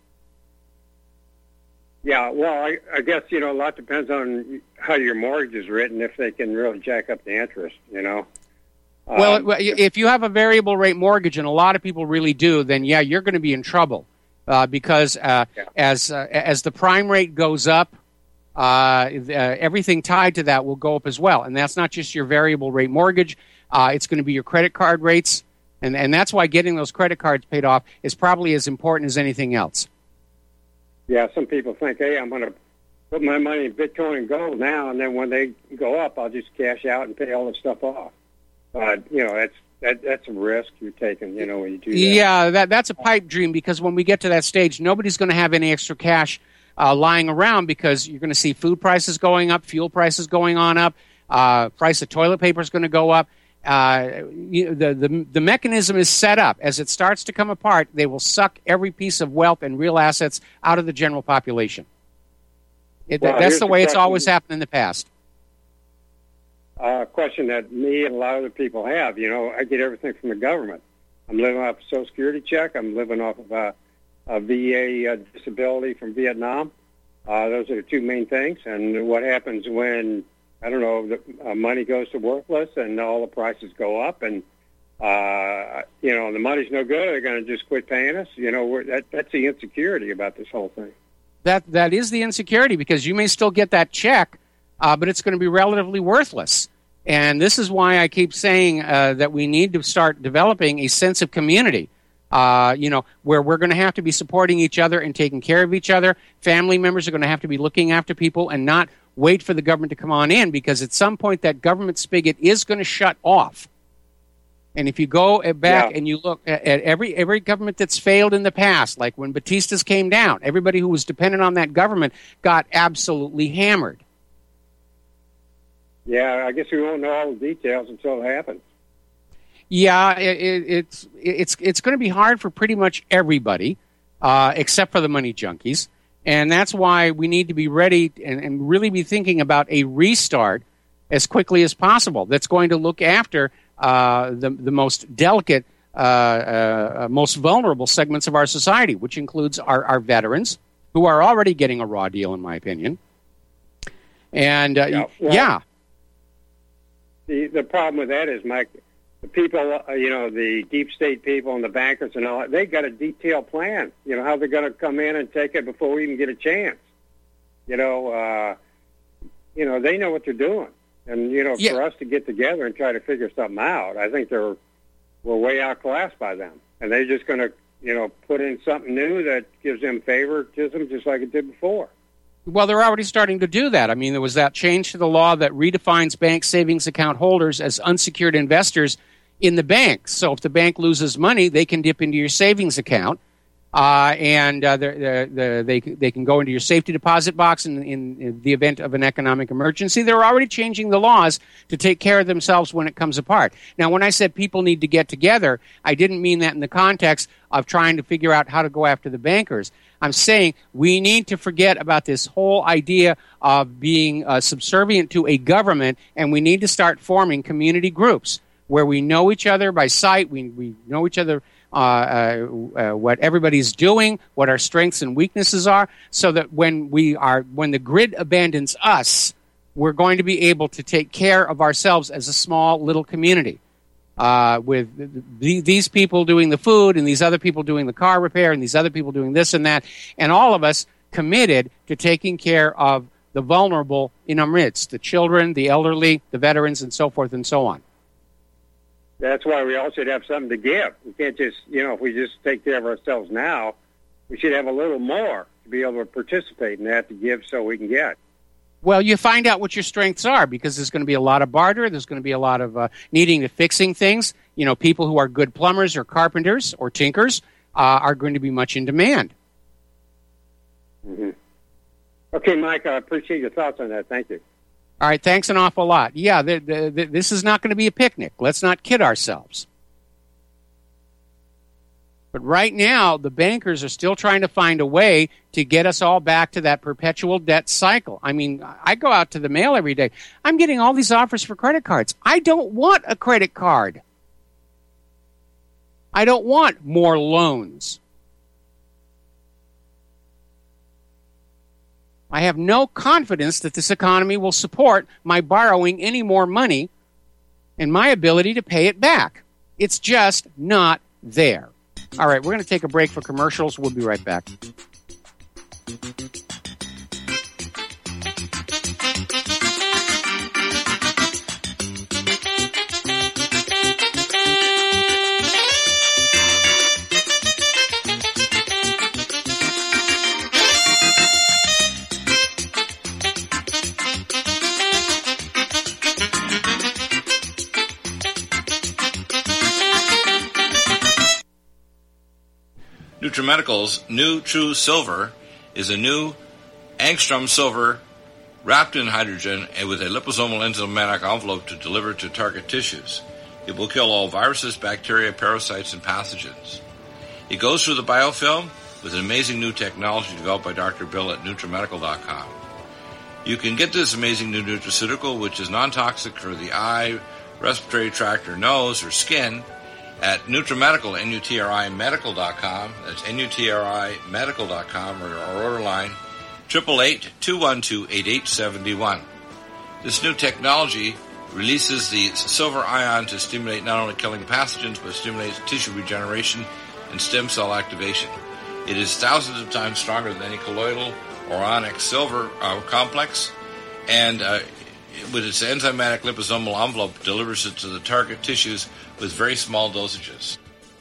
Yeah, well, I, I guess, you know, a lot depends on how your mortgage is written, if they can really jack up the interest, you know. Well, Um, if you have a variable rate mortgage, and a lot of people really do, then, yeah, you're going to be in trouble uh, because uh, Yeah. as uh, as the prime rate goes up, uh, uh, everything tied to that will go up as well. And that's not just your variable rate mortgage. Uh, it's going to be your credit card rates. And, and that's why getting those credit cards paid off is probably as important as anything else. Yeah, some people think, hey, I'm going to put my money in Bitcoin and gold now, and then when they go up, I'll just cash out and pay all the stuff off. But, you know, that's that, that's a risk you're taking, you know, when you do that. Yeah, that, that's a pipe dream because when we get to that stage, nobody's going to have any extra cash uh, lying around because you're going to see food prices going up, fuel prices going on up, uh, price of toilet paper is going to go up. Uh, you, the, the the mechanism is set up. As it starts to come apart, they will suck every piece of wealth and real assets out of the general population. It, Well, that's here's the the way it's question. always happened in the past. A question that me and a lot of other people have, you know, I get everything from the government. I'm living off a Social Security check. I'm living off of a, a V A uh, disability from Vietnam. Uh, those are the two main things. And what happens when, I don't know, the uh, money goes to worthless and all the prices go up and, uh, you know, the money's no good, they're going to just quit paying us. You know, we're, that, that's the insecurity about this whole thing. That that is the insecurity because you may still get that check, uh, but it's going to be relatively worthless. And this is why I keep saying uh, that we need to start developing a sense of community. Uh, you know, where we're going to have to be supporting each other and taking care of each other. Family members are going to have to be looking after people and not wait for the government to come on in because at some point that government spigot is going to shut off. And if you go back Yeah. and you look at, at every every government that's failed in the past, like when Batista's came down, everybody who was dependent on that government got absolutely hammered. Yeah, I guess we won't know all the details until it happens. Yeah, it, it, it's it's it's going to be hard for pretty much everybody, uh, except for the money junkies, and that's why we need to be ready and, and really be thinking about a restart as quickly as possible. That's going to look after uh, the the most delicate, uh, uh, most vulnerable segments of our society, which includes our, our veterans, who are already getting a raw deal, in my opinion. And uh, Yeah, well- yeah. The the problem with that is, Mike, the people, uh, you know, the deep state people and the bankers and all that, they got a detailed plan, you know, how they're going to come in and take it before we even get a chance. You know, uh, you know, they know what they're doing. And, you know, Yeah. for us to get together and try to figure something out, I think they're, we're way outclassed by them. And they're just going to, you know, put in something new that gives them favoritism just like it did before. Well, they're already starting to do that. I mean, there was that change to the law that redefines bank savings account holders as unsecured investors in the bank. So if the bank loses money, they can dip into your savings account, uh, and uh, they're, they're, they they can go into your safety deposit box in, in, in the event of an economic emergency. They're already changing the laws to take care of themselves when it comes apart. Now, when I said people need to get together, I didn't mean that in the context of trying to figure out how to go after the bankers. I'm saying we need to forget about this whole idea of being uh, subservient to a government, and we need to start forming community groups where we know each other by sight, we, we know each other, uh, uh, uh, what everybody's doing, what our strengths and weaknesses are, so that when we are, when the grid abandons us, we're going to be able to take care of ourselves as a small little community. Uh, with the, these people doing the food and these other people doing the car repair and these other people doing this and that, and all of us committed to taking care of the vulnerable in our midst, the children, the elderly, the veterans, and so forth and so on. That's why we all should have something to give. We can't just, you know, if we just take care of ourselves now, we should have a little more to be able to participate in that to give so we can get. Well, you find out what your strengths are, because there's going to be a lot of barter. There's going to be a lot of uh, needing to fixing things. You know, people who are good plumbers or carpenters or tinkers uh, are going to be much in demand. Mm-hmm. Okay, Mike, I appreciate your thoughts on that. Thank you. All right, thanks an awful lot. Yeah, the, the, the, this is not going to be a picnic. Let's not kid ourselves. But right now, the bankers are still trying to find a way to get us all back to that perpetual debt cycle. I mean, I go out to the mail every day. I'm getting all these offers for credit cards. I don't want a credit card. I don't want more loans. I have no confidence that this economy will support my borrowing any more money and my ability to pay it back. It's just not there. All right, we're going to take a break for commercials. We'll be right back. NutriMedical's new True Silver is a new angstrom silver wrapped in hydrogen and with a liposomal enzymatic envelope to deliver to target tissues. It will kill all viruses, bacteria, parasites, and pathogens. It goes through the biofilm with an amazing new technology developed by Doctor Bill at NutriMedical dot com. You can get this amazing new nutraceutical, which is non-toxic for the eye, respiratory tract, or nose, or skin, at NutriMedical, N U T R I Medical dot com. That's N U T R I Medical dot com, or our order line, eight eight eight, two one two, eight eight seven one. This new technology releases the silver ion to stimulate not only killing pathogens, but stimulates tissue regeneration and stem cell activation. It is thousands of times stronger than any colloidal or onyx silver uh, complex, and uh, with its enzymatic liposomal envelope, delivers it to the target tissues with very small dosages.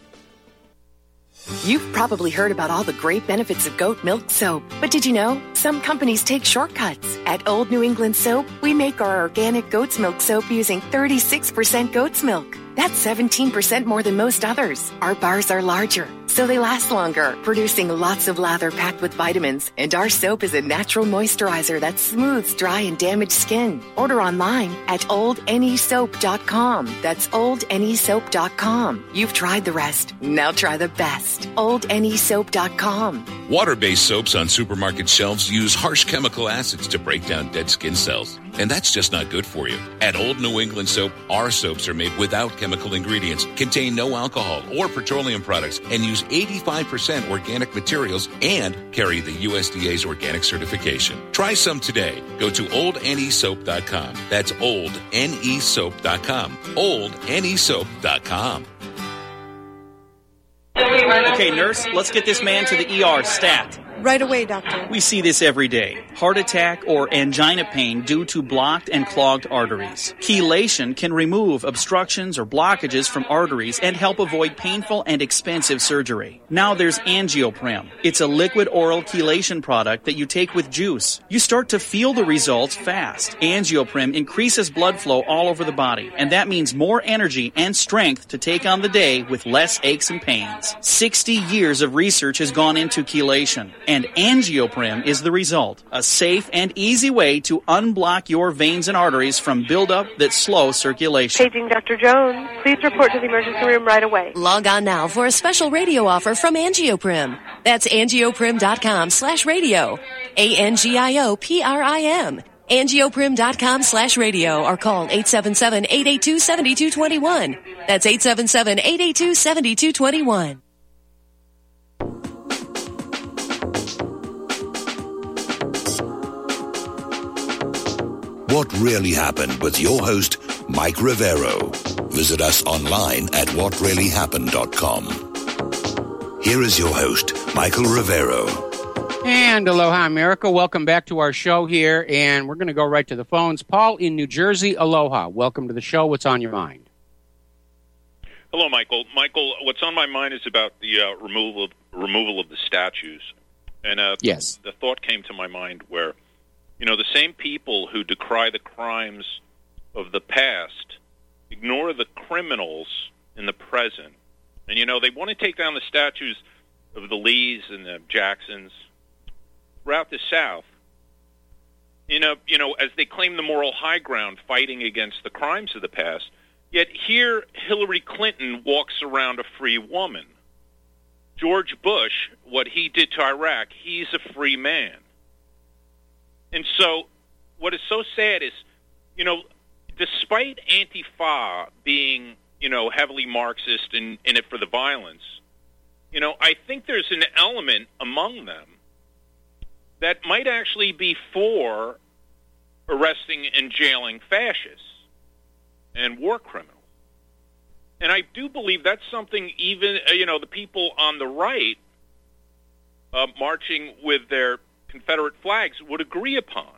You've probably heard about all the great benefits of goat milk soap, but did you know some companies take shortcuts? At Old New England Soap, we make our organic goat's milk soap using thirty-six percent goat's milk. That's seventeen percent more than most others. Our bars are larger, so they last longer, producing lots of lather packed with vitamins. And our soap is a natural moisturizer that smooths dry and damaged skin. Order online at old n e soap dot com. That's old n e soap dot com. You've tried the rest. Now try the best. old n e soap dot com. Water-based soaps on supermarket shelves use harsh chemical acids to break down dead skin cells. And that's just not good for you. At Old New England Soap, our soaps are made without chemical ingredients, contain no alcohol or petroleum products, and use eighty-five percent organic materials and carry the U S D A's organic certification. Try some today. Go to old n e soap dot com. That's old n e soap dot com. old n e soap dot com. Okay, nurse, let's get this man to the E R stat. Right away, doctor. We see this every day. Heart attack or angina pain due to blocked and clogged arteries. Chelation can remove obstructions or blockages from arteries and help avoid painful and expensive surgery. Now there's Angioprim. It's a liquid oral chelation product that you take with juice. You start to feel the results fast. Angioprim increases blood flow all over the body, and that means more energy and strength to take on the day with less aches and pains. sixty years of research has gone into chelation. And Angioprim is the result. A safe and easy way to unblock your veins and arteries from buildup that slow circulation. Paging Doctor Jones. Please report to the emergency room right away. Log on now for a special radio offer from Angioprim. That's angioprim.com slash radio. A N G I O P R I M. angioprim.com slash radio or call eight seven seven, eight eight two, seven two two one. That's eight seven seven, eight eight two, seven two two one. What Really Happened with your host, Mike Rivero. Visit us online at what really happened dot com. Here is your host, Michael Rivero. And aloha, America. Welcome back to our show here, and we're going to go right to the phones. Paul in New Jersey, aloha. Welcome to the show. What's on your mind? Hello, Michael. Michael, what's on my mind is about the uh, removal of, removal of the statues. And uh, yes. the, the thought came to my mind where, you know, the same people who decry the crimes of the past ignore the criminals in the present. And, you know, they want to take down the statues of the Lees and the Jacksons throughout the South. You know, you know, as they claim the moral high ground fighting against the crimes of the past, yet here Hillary Clinton walks around a free woman. George Bush, what he did to Iraq, he's a free man. And so what is so sad is, you know, despite Antifa being, you know, heavily Marxist and in it for the violence, you know, I think there's an element among them that might actually be for arresting and jailing fascists and war criminals. And I do believe that's something even, uh, you know, the people on the right uh, marching with their Confederate flags would agree upon.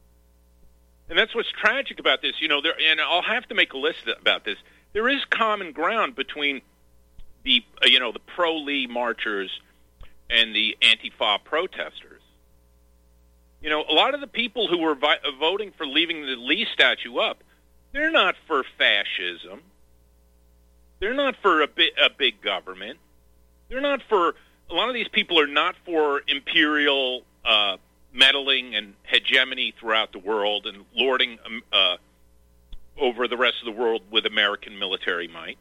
And that's what's tragic about this. You know, there, and I'll have to make a list about this. There is common ground between the, uh, you know, the pro-Lee marchers and the Antifa protesters. You know, a lot of the people who were vi- voting for leaving the Lee statue up, they're not for fascism. They're not for a, bi- a big government. They're not for, a lot of these people are not for imperial uh, meddling and hegemony throughout the world and lording um, uh, over the rest of the world with American military might.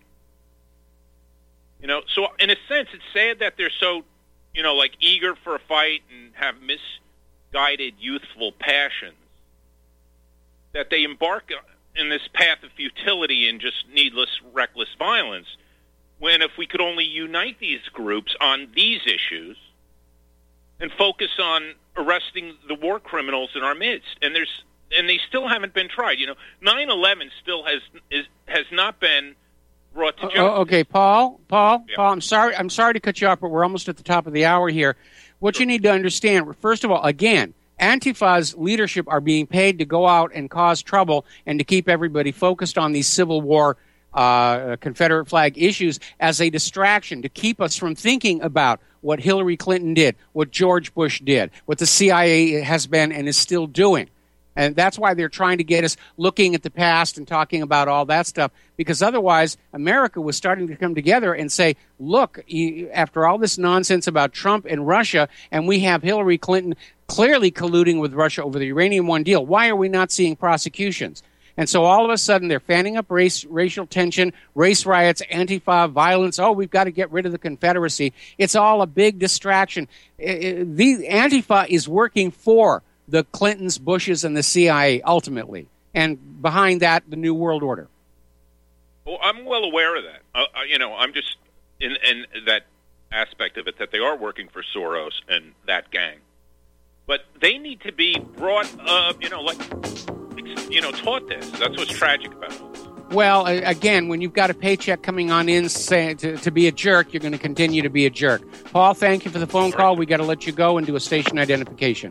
You know, so in a sense, it's sad that they're so, you know, like eager for a fight and have misguided youthful passions, that they embark in this path of futility and just needless, reckless violence, when if we could only unite these groups on these issues and focus on arresting the war criminals in our midst. And there's and they still haven't been tried. You know, nine eleven still has is has not been brought to justice. Oh, okay, Paul, Paul, Yeah. Paul, I'm sorry I'm sorry to cut you off, but we're almost at the top of the hour here. What sure. you need to understand, first of all, again, Antifa's leadership are being paid to go out and cause trouble and to keep everybody focused on these Civil War uh, Confederate flag issues as a distraction, to keep us from thinking about what Hillary Clinton did, what George Bush did, what the C I A has been and is still doing. And that's why they're trying to get us looking at the past and talking about all that stuff, because otherwise America was starting to come together and say, look, after all this nonsense about Trump and Russia, and we have Hillary Clinton clearly colluding with Russia over the Uranium One deal, why are we not seeing prosecutions? And so all of a sudden they're fanning up race, racial tension, race riots, Antifa, violence. Oh, we've got to get rid of the Confederacy. It's all a big distraction. The Antifa is working for the Clintons, Bushes, and the C I A ultimately, and behind that, the New World Order. Well, I'm well aware of that. Uh, you know, I'm just in, in that aspect of it, that they are working for Soros and that gang. But they need to be brought, uh, you know, like, you know, taught this. That's what's tragic about it. Well, again, when you've got a paycheck coming on in say, to, to be a jerk, you're going to continue to be a jerk. Paul, thank you for the phone call. We got to let you go and do a station identification.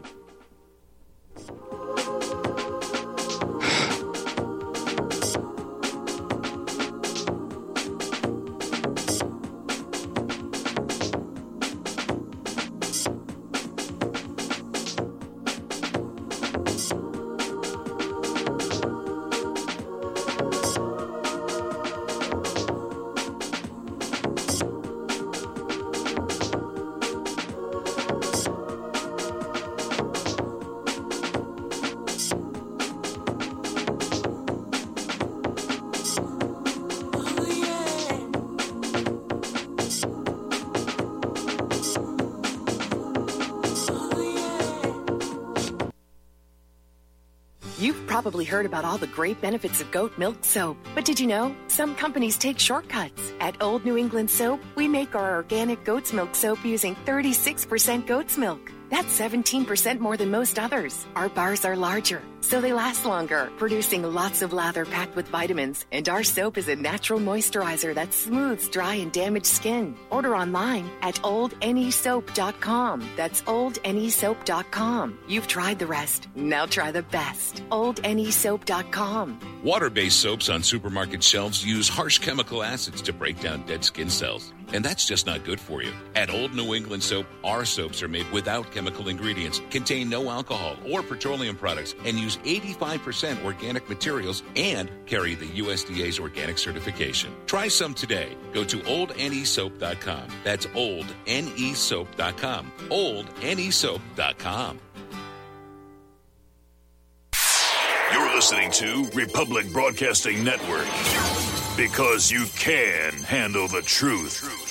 You've probably heard about all the great benefits of goat milk soap, but did you know some companies take shortcuts? At Old New England Soap, we make our organic goat's milk soap using thirty-six percent goat's milk. That's seventeen percent more than most others. Our bars are larger, so they last longer, producing lots of lather packed with vitamins. And our soap is a natural moisturizer that smooths dry and damaged skin. Order online at old n e soap dot com. That's old n e soap dot com. You've tried the rest. Now try the best. old n e soap dot com. Water-based soaps on supermarket shelves use harsh chemical acids to break down dead skin cells. And that's just not good for you. At Old New England Soap, our soaps are made without chemical ingredients, contain no alcohol or petroleum products, and use eighty-five percent organic materials and carry the U S D A's organic certification. Try some today. Go to old n e soap dot com. That's old n e soap dot com. old n e soap dot com. You're listening to Republic Broadcasting Network, because you can handle the truth.